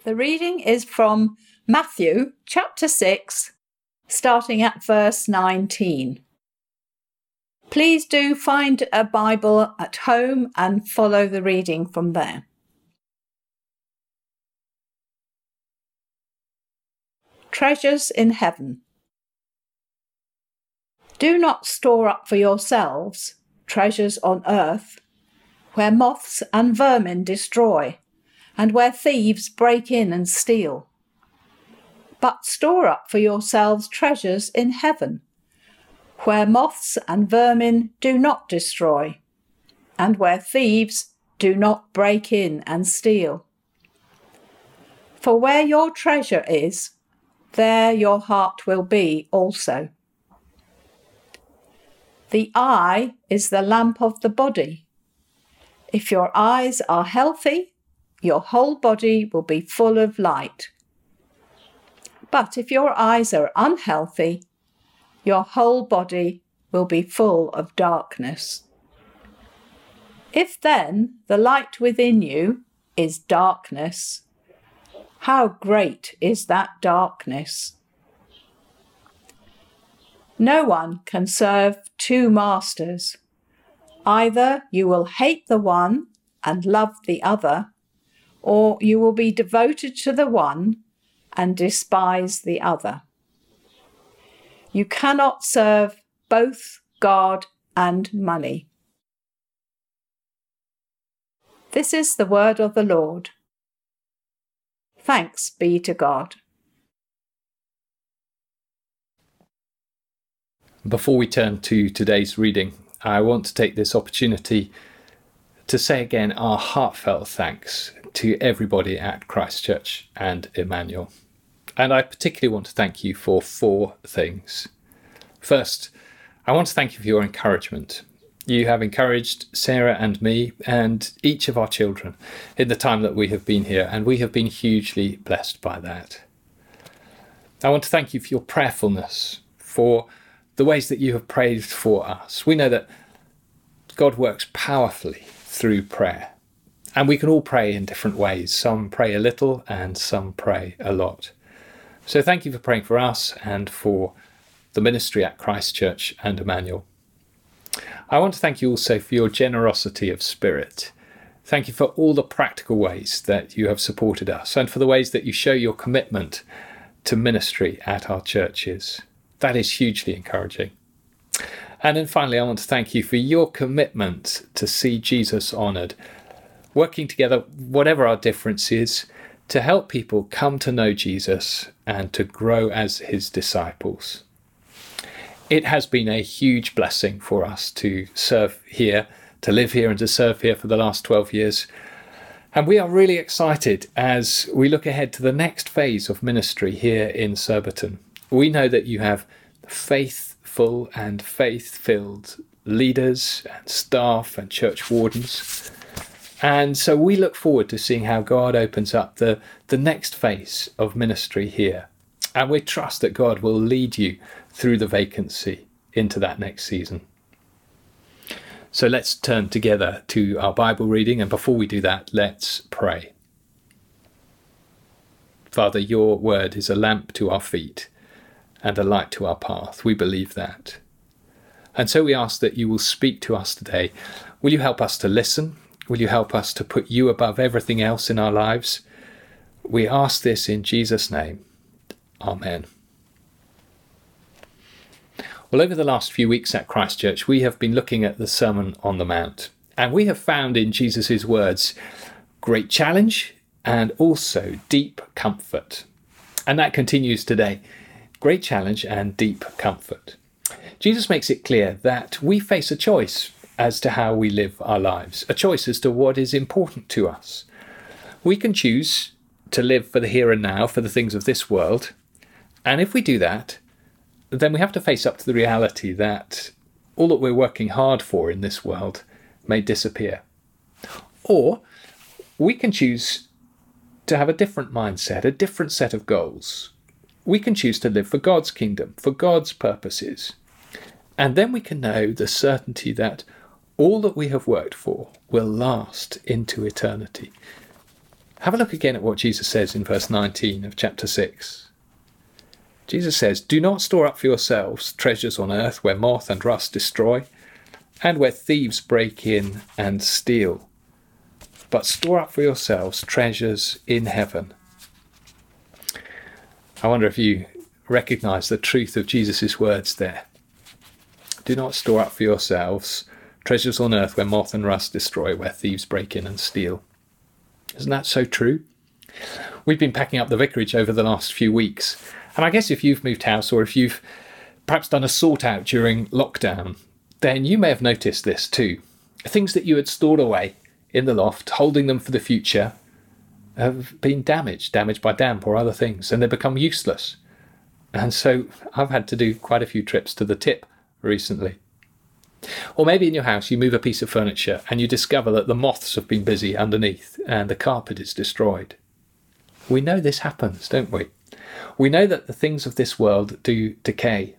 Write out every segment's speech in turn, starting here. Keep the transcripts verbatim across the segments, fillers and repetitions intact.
The reading is from Matthew chapter six, starting at verse nineteen. Please do find a Bible at home and follow the reading from there. Treasures in heaven. Do not store up for yourselves treasures on earth, where moths and vermin destroy, and where thieves break in and steal. But store up for yourselves treasures in heaven, where moths and vermin do not destroy, and where thieves do not break in and steal. For where your treasure is, there your heart will be also. The eye is the lamp of the body. If your eyes are healthy, your whole body will be full of light. But if your eyes are unhealthy, your whole body will be full of darkness. If then the light within you is darkness, how great is that darkness? No one can serve two masters. Either you will hate the one and love the other, or you will be devoted to the one and despise the other. You cannot serve both God and money. This is the word of the Lord. Thanks be to God. Before we turn to today's reading, I want to take this opportunity to say again our heartfelt thanks to everybody at Christchurch and Emmanuel. And I particularly want to thank you for four things. First, I want to thank you for your encouragement. You have encouraged Sarah and me and each of our children in the time that we have been here, and we have been hugely blessed by that. I want to thank you for your prayerfulness, for the ways that you have prayed for us. We know that God works powerfully through prayer, and we can all pray in different ways. Some pray a little and some pray a lot. So thank you for praying for us and for the ministry at Christchurch and Emmanuel. I want to thank you also for your generosity of spirit. Thank you for all the practical ways that you have supported us and for the ways that you show your commitment to ministry at our churches. That is hugely encouraging. And then finally, I want to thank you for your commitment to see Jesus honoured, working together, whatever our difference is, to help people come to know Jesus and to grow as his disciples. It has been a huge blessing for us to serve here, to live here and to serve here for the last twelve years. And we are really excited as we look ahead to the next phase of ministry here in Surbiton. We know that you have faithful and faith-filled leaders and staff and church wardens. And so we look forward to seeing how God opens up the, the next phase of ministry here. And we trust that God will lead you through the vacancy into that next season. So let's turn together to our Bible reading. And before we do that, let's pray. Father, your word is a lamp to our feet and a light to our path. We believe that. And so we ask that you will speak to us today. Will you help us to listen? Will you help us to put you above everything else in our lives? We ask this in Jesus' name. Amen. Well, over the last few weeks at Christchurch, we have been looking at the Sermon on the Mount, and we have found in Jesus' words great challenge and also deep comfort. And that continues today. Great challenge and deep comfort. Jesus makes it clear that we face a choice as to how we live our lives, a choice as to what is important to us. We can choose to live for the here and now, for the things of this world. And if we do that, then we have to face up to the reality that all that we're working hard for in this world may disappear. Or we can choose to have a different mindset, a different set of goals. We can choose to live for God's kingdom, for God's purposes. And then we can know the certainty that all that we have worked for will last into eternity. Have a look again at what Jesus says in verse nineteen of chapter six. Jesus says, "Do not store up for yourselves treasures on earth where moth and rust destroy, and where thieves break in and steal. But store up for yourselves treasures in heaven." I wonder if you recognise the truth of Jesus' words there. Do not store up for yourselves treasures on earth where moth and rust destroy, where thieves break in and steal. Isn't that so true? We've been packing up the vicarage over the last few weeks, and I guess if you've moved house or if you've perhaps done a sort out during lockdown, then you may have noticed this too. Things that you had stored away in the loft, holding them for the future, have been damaged, damaged by damp or other things, and they become useless. And so I've had to do quite a few trips to the tip recently. Or maybe in your house you move a piece of furniture and you discover that the moths have been busy underneath and the carpet is destroyed. We know this happens, don't we? We know that the things of this world do decay.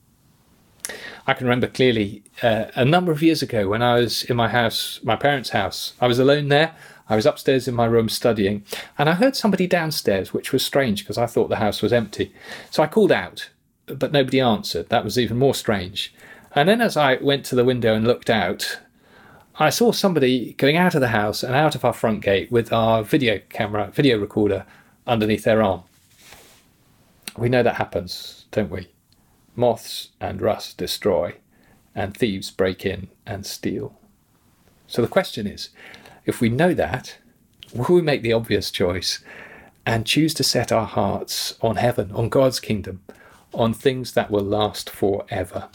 I can remember clearly uh, a number of years ago when I was in my house, my parents' house. I was alone there. I was upstairs in my room studying, and I heard somebody downstairs, which was strange because I thought the house was empty. So I called out, but nobody answered. That was even more strange. And then as I went to the window and looked out, I saw somebody going out of the house and out of our front gate with our video camera, video recorder underneath their arm. We know that happens, don't we? Moths and rust destroy, and thieves break in and steal. So the question is, if we know that, will we make the obvious choice and choose to set our hearts on heaven, on God's kingdom, on things that will last forever?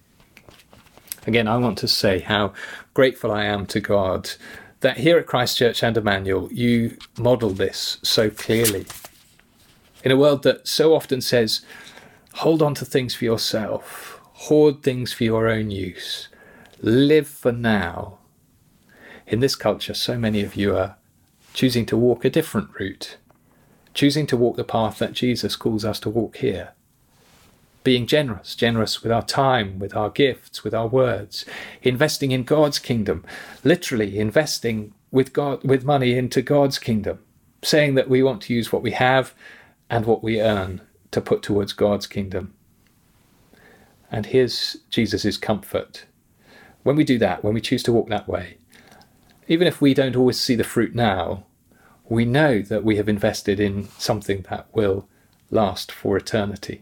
Again, I want to say how grateful I am to God that here at Christ Church and Emmanuel, you model this so clearly. In a world that so often says, hold on to things for yourself, hoard things for your own use, live for now. In this culture, so many of you are choosing to walk a different route, choosing to walk the path that Jesus calls us to walk here. Being generous, generous with our time, with our gifts, with our words, investing in God's kingdom, literally investing with God, with money into God's kingdom, saying that we want to use what we have and what we earn to put towards God's kingdom. And here's Jesus' comfort. When we do that, when we choose to walk that way, even if we don't always see the fruit now, we know that we have invested in something that will last for eternity.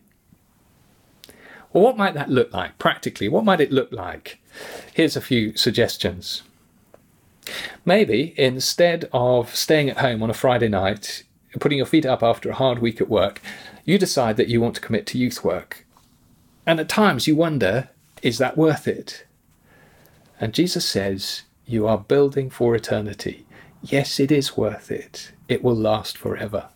Well, what might that look like practically? What might it look like? Here's a few suggestions. Maybe instead of staying at home on a Friday night, putting your feet up after a hard week at work, you decide that you want to commit to youth work. And at times you wonder, is that worth it? And Jesus says, you are building for eternity. Yes, it is worth it. It will last forever.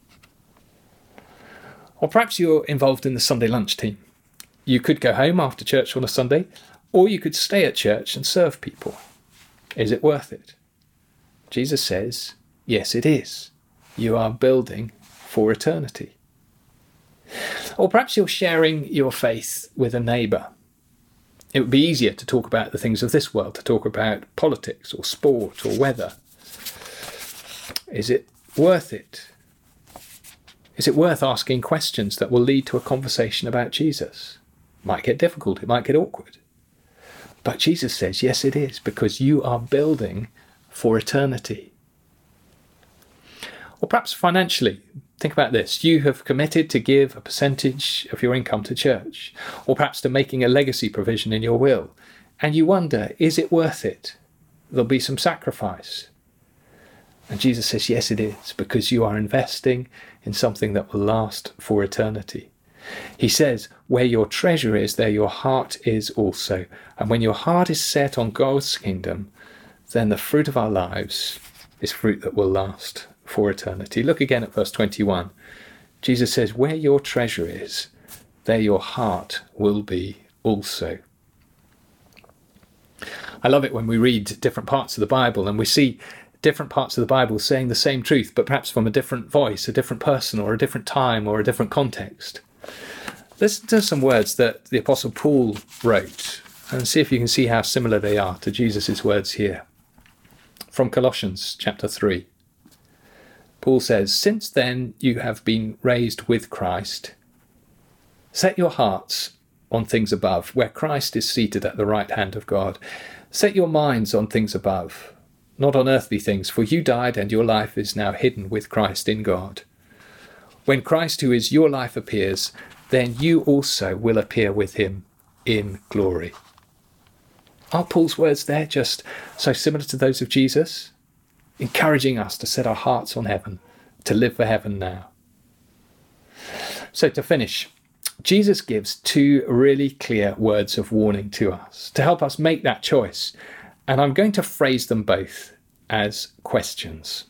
Or perhaps you're involved in the Sunday lunch team. You could go home after church on a Sunday, or you could stay at church and serve people. Is it worth it? Jesus says, yes, it is. You are building for eternity. Or perhaps you're sharing your faith with a neighbour. It would be easier to talk about the things of this world, to talk about politics or sport or weather. Is it worth it? Is it worth asking questions that will lead to a conversation about Jesus? It might get difficult, it might get awkward. But Jesus says, yes, it is, because you are building for eternity. Or perhaps financially, think about this. You have committed to give a percentage of your income to church, or perhaps to making a legacy provision in your will. And you wonder, is it worth it? There'll be some sacrifice. And Jesus says, yes, it is, because you are investing in something that will last for eternity. He says, where your treasure is, there your heart is also. And when your heart is set on God's kingdom, then the fruit of our lives is fruit that will last for eternity. Look again at verse twenty-one. Jesus says, where your treasure is, there your heart will be also. I love it when we read different parts of the Bible and we see different parts of the Bible saying the same truth, but perhaps from a different voice, a different person, or a different time, or a different context. Listen to some words that the Apostle Paul wrote and see if you can see how similar they are to Jesus' words here. From Colossians chapter three. Paul says, "Since then you have been raised with Christ. Set your hearts on things above, where Christ is seated at the right hand of God. Set your minds on things above, not on earthly things, for you died and your life is now hidden with Christ in God. When Christ, who is your life, appears, then you also will appear with him in glory." Are Paul's words there just so similar to those of Jesus, encouraging us to set our hearts on heaven, to live for heaven now? So to finish, Jesus gives two really clear words of warning to us to help us make that choice. And I'm going to phrase them both as questions.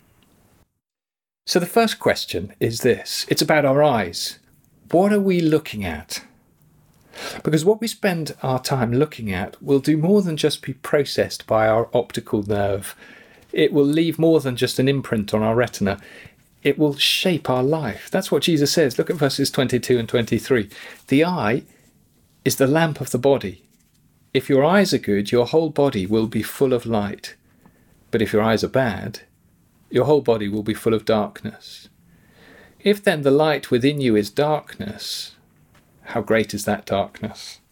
So the first question is this. It's about our eyes. What are we looking at? Because what we spend our time looking at will do more than just be processed by our optical nerve. It will leave more than just an imprint on our retina. It will shape our life. That's what Jesus says. Look at verses twenty-two and twenty-three. The eye is the lamp of the body. If your eyes are good, your whole body will be full of light. But if your eyes are bad, your whole body will be full of darkness. If then the light within you is darkness, how great is that darkness?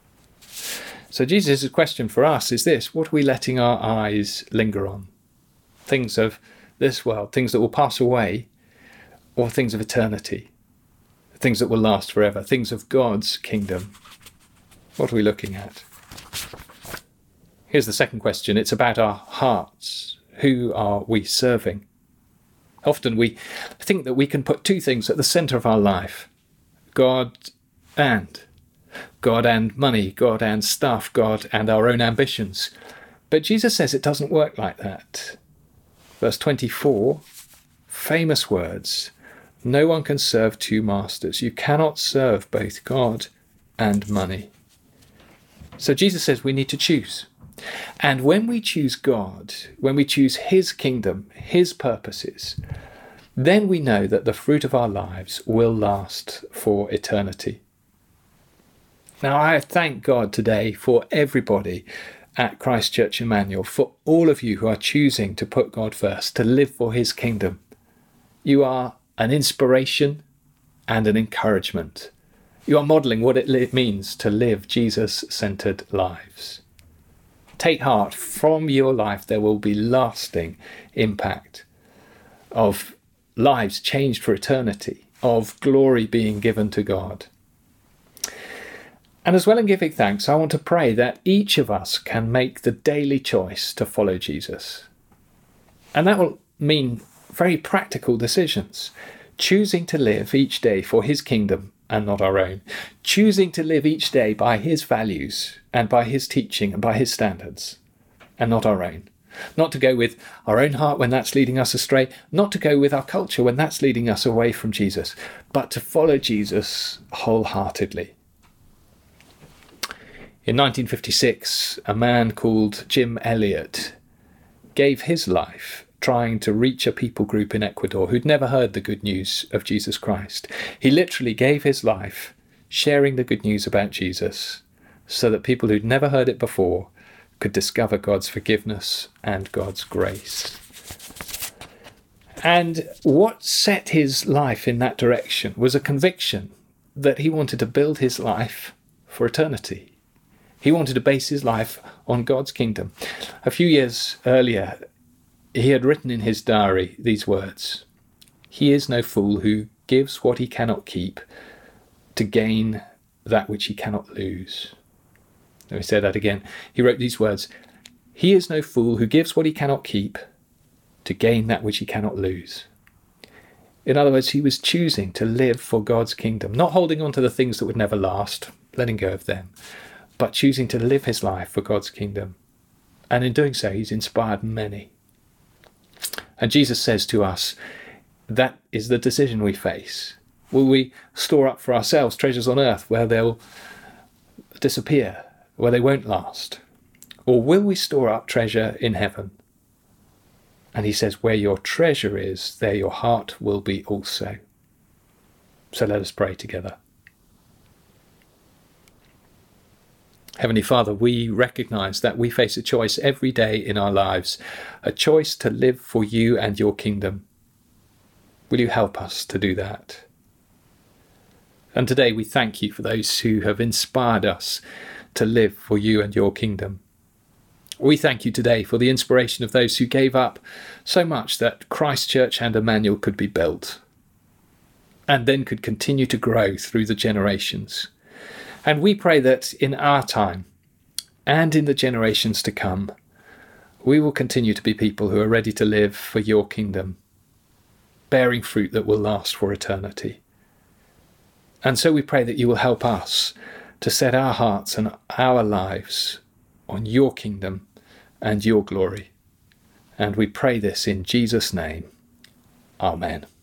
So Jesus' question for us is this: what are we letting our eyes linger on? Things of this world, things that will pass away, or things of eternity, things that will last forever, things of God's kingdom? What are we looking at? Here's the second question. It's about our hearts. Who are we serving? Often we think that we can put two things at the centre of our life: God and God and money, God and stuff, God and our own ambitions. But Jesus says it doesn't work like that. Verse twenty-four, famous words: "No one can serve two masters. You cannot serve both God and money." So Jesus says we need to choose. And when we choose God, when we choose his kingdom, his purposes, then we know that the fruit of our lives will last for eternity. Now, I thank God today for everybody at Christ Church Emmanuel, for all of you who are choosing to put God first, to live for his kingdom. You are an inspiration and an encouragement. You are modelling what it li- means to live Jesus-centred lives. Take heart, from your life there will be lasting impact of lives changed for eternity, of glory being given to God. And as well in giving thanks, I want to pray that each of us can make the daily choice to follow Jesus. And that will mean very practical decisions. Choosing to live each day for his kingdom and not our own. Choosing to live each day by his values and by his teaching and by his standards and not our own. Not to go with our own heart when that's leading us astray. Not to go with our culture when that's leading us away from Jesus. But to follow Jesus wholeheartedly. In nineteen fifty-six, a man called Jim Elliot gave his life trying to reach a people group in Ecuador who'd never heard the good news of Jesus Christ. He literally gave his life sharing the good news about Jesus so that people who'd never heard it before could discover God's forgiveness and God's grace. And what set his life in that direction was a conviction that he wanted to build his life for eternity. He wanted to base his life on God's kingdom. A few years earlier, he had written in his diary these words: "He is no fool who gives what he cannot keep to gain that which he cannot lose." Let me say that again. He wrote these words: "He is no fool who gives what he cannot keep to gain that which he cannot lose." In other words, he was choosing to live for God's kingdom, not holding on to the things that would never last, letting go of them, but choosing to live his life for God's kingdom. And in doing so, he's inspired many. And Jesus says to us, that is the decision we face. Will we store up for ourselves treasures on earth where they'll disappear, where they won't last? Or will we store up treasure in heaven? And he says, where your treasure is, there your heart will be also. So let us pray together. Heavenly Father, we recognise that we face a choice every day in our lives, a choice to live for you and your kingdom. Will you help us to do that? And today we thank you for those who have inspired us to live for you and your kingdom. We thank you today for the inspiration of those who gave up so much that Christchurch and Emmanuel could be built, and then could continue to grow through the generations. And we pray that in our time, and in the generations to come, we will continue to be people who are ready to live for your kingdom, bearing fruit that will last for eternity. And so we pray that you will help us to set our hearts and our lives on your kingdom and your glory. And we pray this in Jesus' name. Amen.